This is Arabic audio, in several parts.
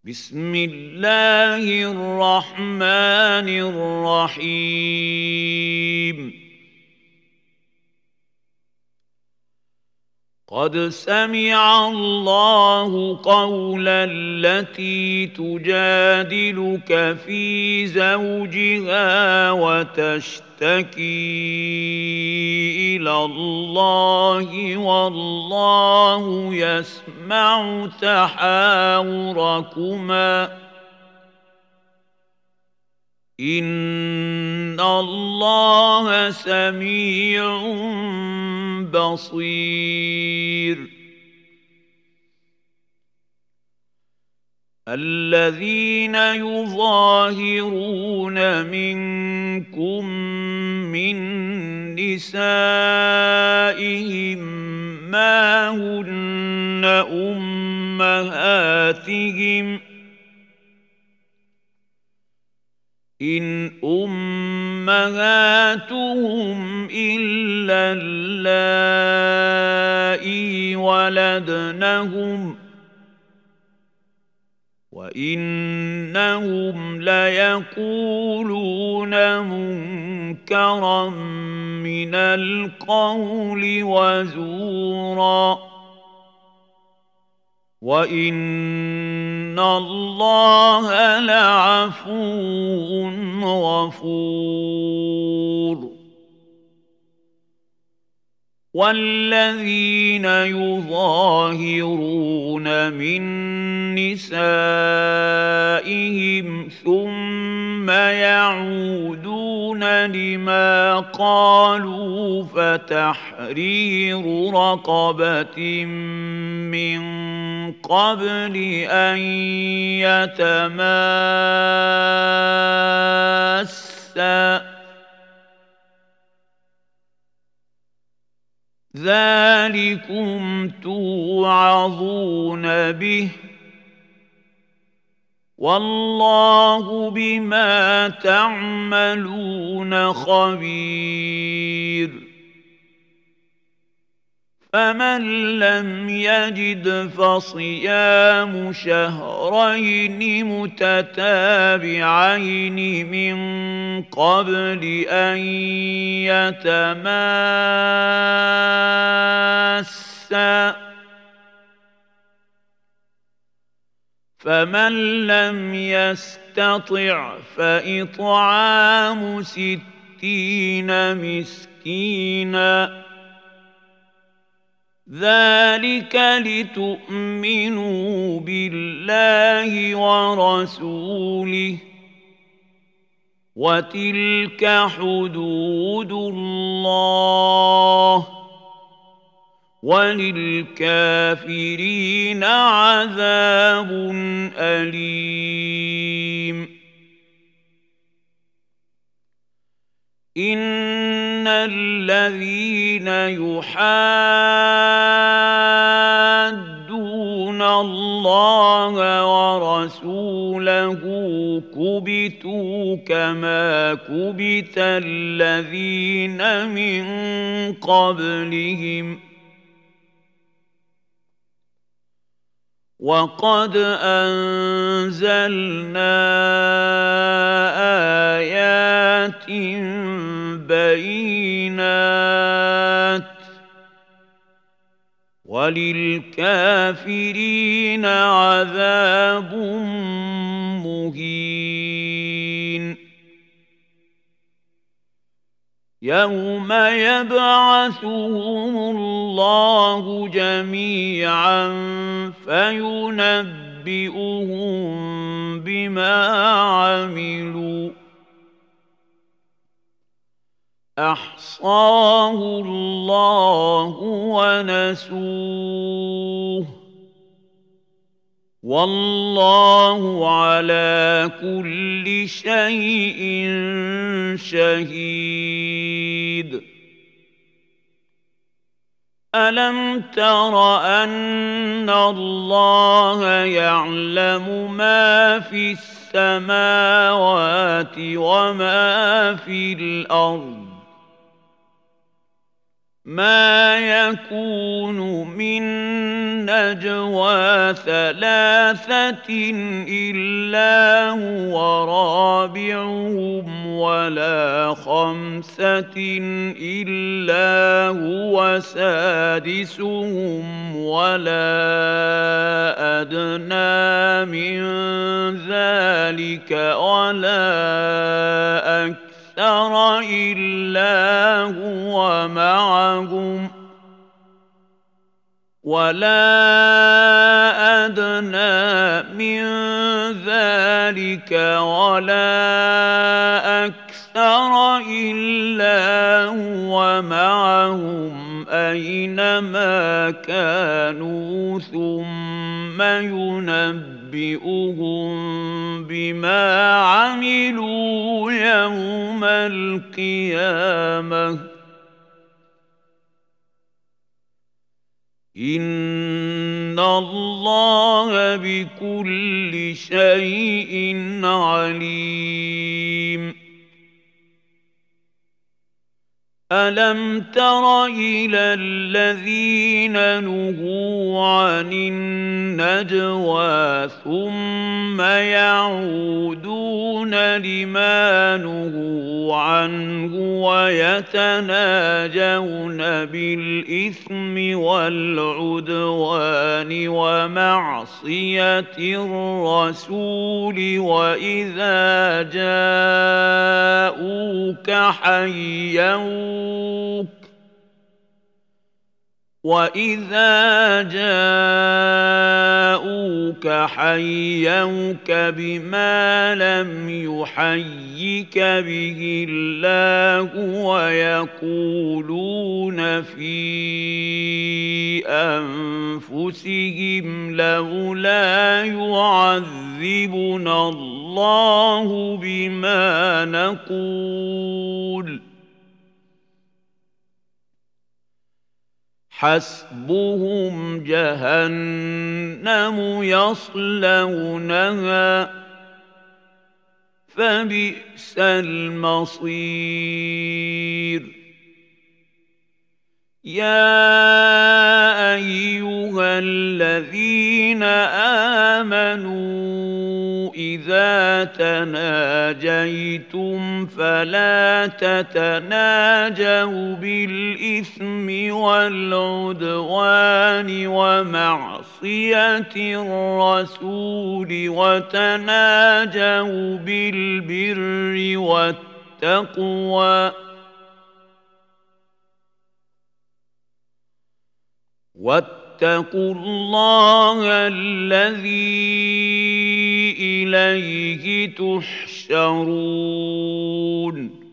بسم الله الرحمن الرحيم قد سمع الله قول التي تجادلك في زوجها وتشتكي إلى الله والله يسمع تحاوركما إن الله سميع بصير الذين يظاهرون منكم من نسائهم ما هن أمهاتهم إن أمهاتهم إلا اللائي ولدنهم وإنهم ليقولون منكرا من القول وزورا وإن الله لعفو غفور والذين يظاهرون من نسائهم ثم يعودون لما قالوا فتحرير رقبة من قبل أن يتماسا ذلكم توعظون به والله بما تعملون خبير فمن لم يجد فصيام شهرين متتابعين من قبل أن يتماسا فمن لم يستطع فإطعام 60 مسكينا ذلك لتؤمنوا بالله ورسوله وتلك حدود الله وللكافرين عذاب أليم إن الذين يحادون الله ورسوله كبتوا كما كبت الذين من قبلهم وقد أنزلنا آيات بينات وللكافرين عذاب مهين يوم يبعثهم الله جميعا فينبئهم بما عملوا أحصاه الله ونسوه والله على كل شيء شهيد ألم تر أن الله يعلم ما في السماوات وما في الأرض ما يكون من نجوى ثلاثة إلا هو رابعهم ولا خمسة إلا هو سادسهم ولا أدنى من ذلك ولا أكثر إلا هو معهم ولا أدنى من ذلك ولا أكثر إلا هو معهم أينما كانوا ثم ينبئهم بما عملوا يوم القيامة إن الله بكل شيء عليم ألم تر إلى الذين نهوا عن النجوى ثم يعودون لما نهوا عنه ويتناجون بالإثم والعدوان ومعصية الرسول وإذا جاءوك حيوك بما لم يحيك به الله ويقولون في أنفسهم لولا يعذبنا الله بما نقول حسبهم جهنم يصلونها فبئس المصير يا أيها الذين آمنوا إذا تناجيتم فلا تتناجوا بالإثم والعدوان ومعصية الرسول وتناجوا بالبر والتقوى واتقوا الله الذي إليه تحشرون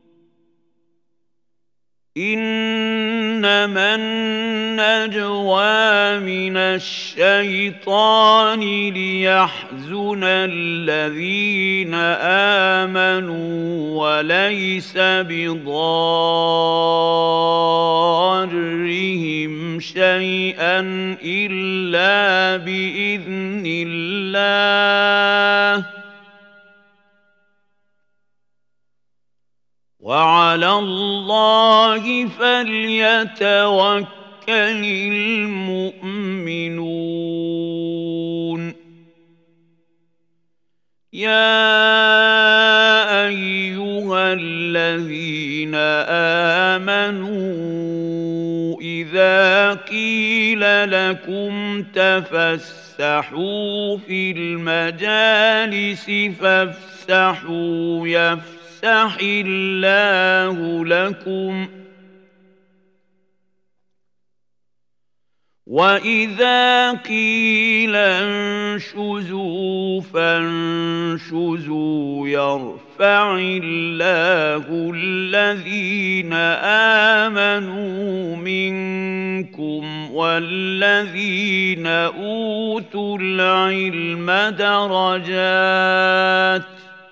إنما النجوى من الشيطان ليحزن الذين آمنوا وليس بضارهم شيئا إلا بإذن الله وعلى الله فليتوكل المؤمنون يا أيها الذين آمنوا إذا قيل لكم تفسحوا في المجالس فافسحوا يفسح الله لكم وإذا قيل انشزوا فانشزوا يرفع الله الذين آمنوا منكم والذين أوتوا العلم درجات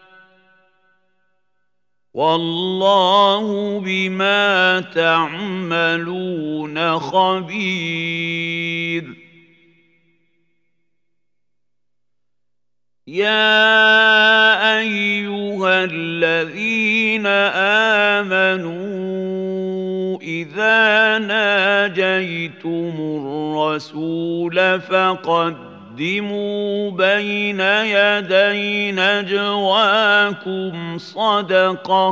والله بما تعملون خبير يا أيها الذين آمنوا إذا ناجيتم الرسول فقدموا بين يدي نجواكم صدقة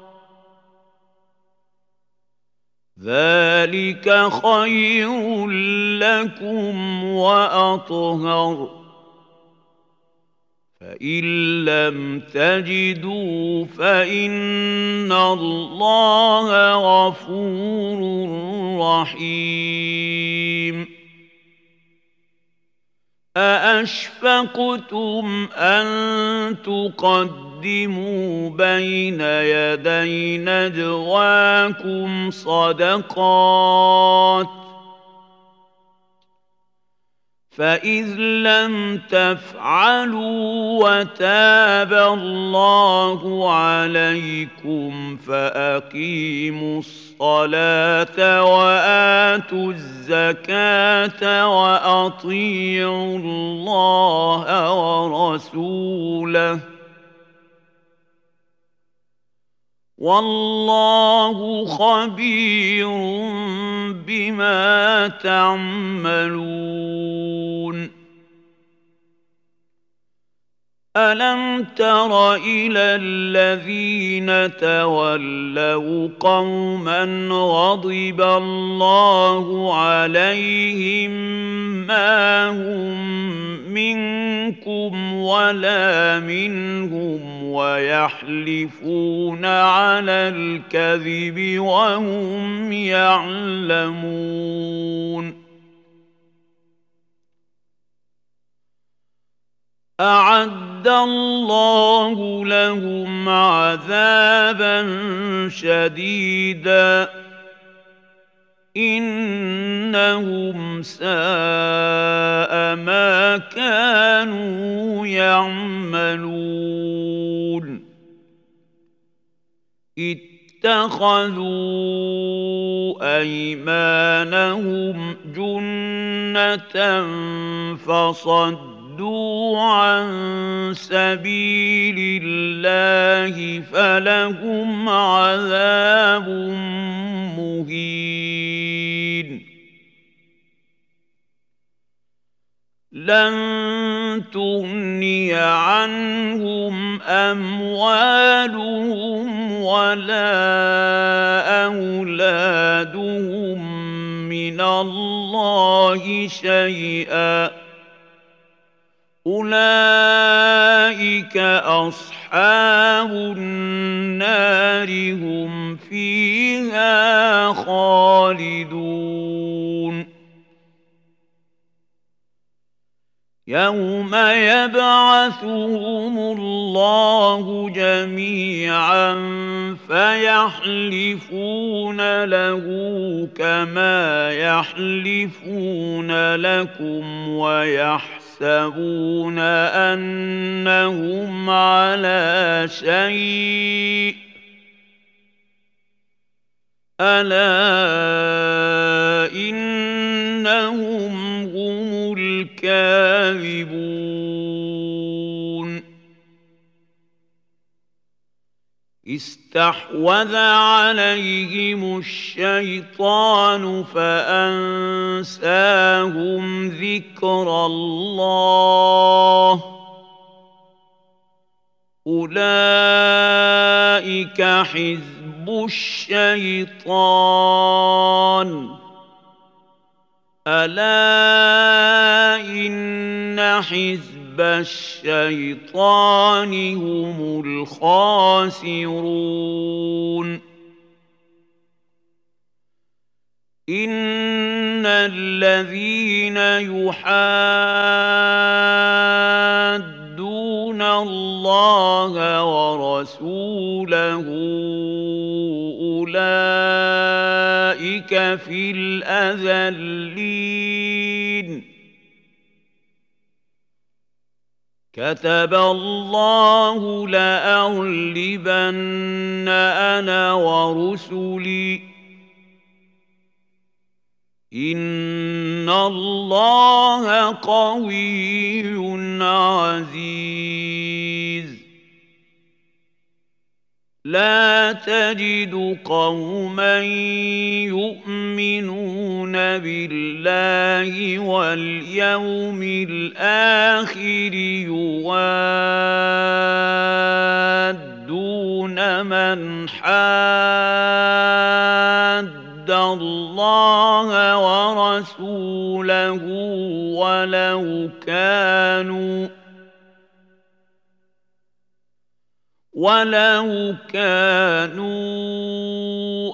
ذلك خير لكم وأطهر فإن لم تجدوا فإن الله غفور رحيم أأشفقتم أن تقدموا بين يدي نجواكم صدقات فإذ لم تفعلوا وتاب الله عليكم فأقيموا الصلاة وآتوا الزكاة وأطيعوا الله ورسوله والله خبير بما تعملون ألم تر إلى الذين تولوا قوما غضب الله عليهم ما هم منكم ولا منهم ويحلفون على الكذب وهم يعلمون أعد الله لهم عذابا شديدا إنهم ساء ما كانوا يعملون اتخذوا أيمانهم جنة فصدوا عن سبيل الله فلهم عذاب مهين لن تغني عنهم أموالهم ولا أولادهم من الله شيئا أولئك أصحاب النار هم فيها خالدون يوم يبعثهم الله جميعا فيحلفون له كما يحلفون لكم ويحسبون أنهم على شيء ألا إنهم هم الكاذبون استحوذ عليهم الشيطان فأنساهم ذكر الله أولئك حزب الشيطان ألا إن حزب الشيطان هم الخاسرون إن الذين يحادون الله ورسوله أولئك في الأذلين كتب الله لأغلبن أنا ورسلي إن الله قوي عزيز لا تجد قوما يؤمنون بالله واليوم الآخر يوادون من حاد الله ورسوله ولو كانوا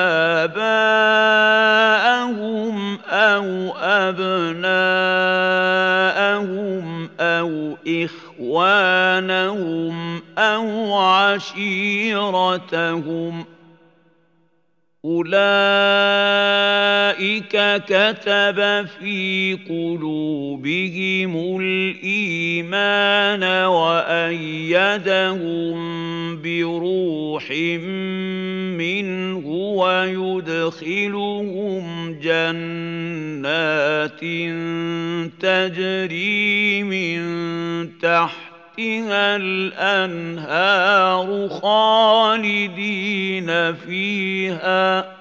آباءهم أو أبناءهم أو إخوانهم أو عشيرتهم أولئك كتب في قلوبهم الإيمان وأيدهم بروح منه ويدخلهم جنات تجري من تحتها الأنهار خالدين فيها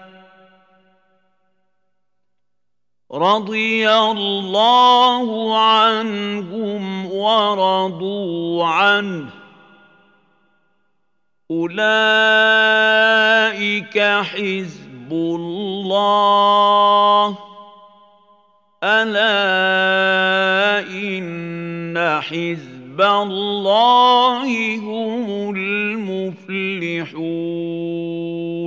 رضي الله عنهم ورضوا عنه أولئك حزب الله ألا إن حزب الله هم المفلحون